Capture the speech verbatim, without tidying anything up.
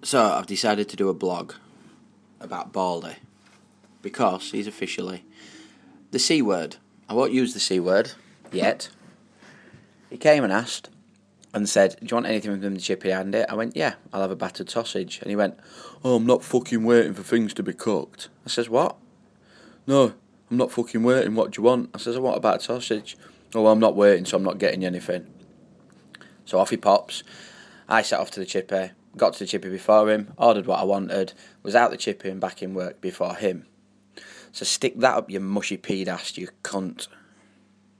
So I've decided to do a blog about Baldy because he's officially the C word. I won't use the C word yet. He came and asked and said, do you want anything with the chip behind it? I went, yeah, I'll have a battered sausage. And he went, oh, I'm not fucking waiting for things to be cooked. I says, what? No, I'm not fucking waiting. What do you want? I says, I want a battered sausage. Oh, well, I'm not waiting, so I'm not getting you anything. So off he pops. I set off to the chippy, got to the chippy before him, ordered what I wanted, was out the chippy and back in work before him. So stick that up your mushy peed ass, you cunt.